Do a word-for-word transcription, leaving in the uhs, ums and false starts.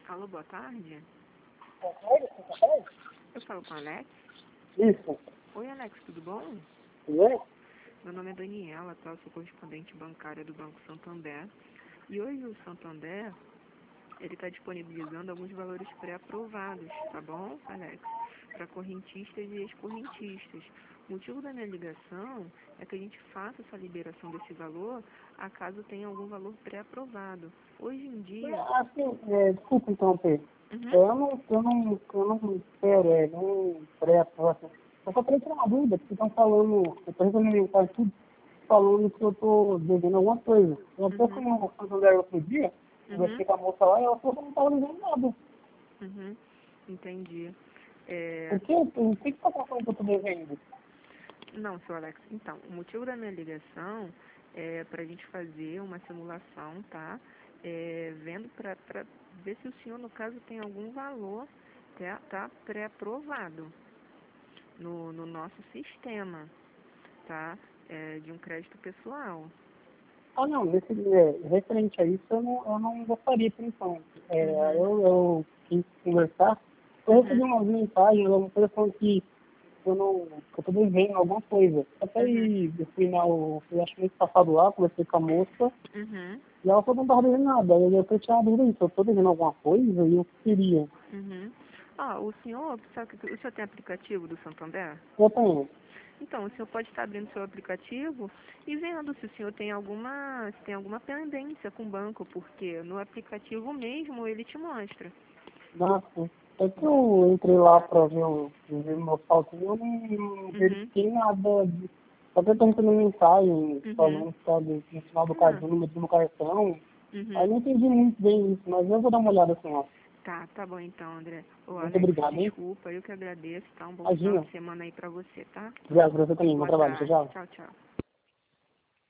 Alô, boa tarde. Boa tarde, boa tarde. Eu falo com o Alex. Isso. Oi, Alex, tudo bom? Tudo bem? Meu nome é Daniela, tá? Eu sou correspondente bancária do Banco Santander. E hoje o Santander, ele está disponibilizando alguns valores pré-aprovados, tá bom, Alex? Para correntistas e ex-correntistas. O motivo da minha ligação é que a gente faça essa liberação desse valor, acaso tenha algum valor pré-aprovado. Hoje em dia... Assim, é, desculpa interromper. Uhum. É, eu não, eu não, eu não quero, é, não pré-aprovação. Eu só queria tirar uma dúvida, porque estão falando, eu estou resolvendo mensagem tudo, falando que eu estou devendo alguma coisa. Eu até fui Uhum. no Santander outro dia, Uhum. conversei com a moça lá e ela falou que eu não estava devendo nada. Uhum. Entendi. É... Por quê? O que está falando que eu estou devendo? Não, seu Alex, então, o motivo da minha ligação é para a gente fazer uma simulação, tá? É, vendo para ver se o senhor, no caso, tem algum valor, tá, tá pré-aprovado no, no nosso sistema, tá? É, de um crédito pessoal. Ah, não, nesse, é, referente a isso, eu não, eu não gostaria, por enquanto. É, Uhum. eu, eu quis conversar, eu recebi Uhum. umas mensagens, ela me falando que eu não, que eu tô devendo alguma coisa. Até Uhum. aí, eu fui na, eu fui, acho que mês passado lá, conversei com a moça, Uhum. e ela falou que não tava devendo nada. Aí eu queria tirar uma dúvida disso, eu tô devendo alguma coisa e eu queria. Uhum. Ah, o senhor, sabe que o senhor tem aplicativo do Santander? Eu tenho. Então, o senhor pode estar abrindo seu aplicativo e vendo se o senhor tem alguma, se tem alguma pendência com o banco, porque no aplicativo mesmo ele te mostra. Nossa, é que eu entrei lá pra ver o, ver o meu saldo e eu não, não Uhum, verifiquei nada. De, só que eu tô recebendo mensagem uhum. falando que tá no no final do Ah, cartão, no número do cartão. Aí eu uhum. não entendi muito bem isso, mas eu vou dar uma olhada assim, ó. Tá, tá bom então, André. Ô, Muito Alex, obrigado, hein? desculpa, eu que agradeço, tá? Um bom final Imagina. de semana aí pra você, tá? Obrigado por você também. Bom Boa trabalho. Tchau, tarde. tchau. Tchau, tchau.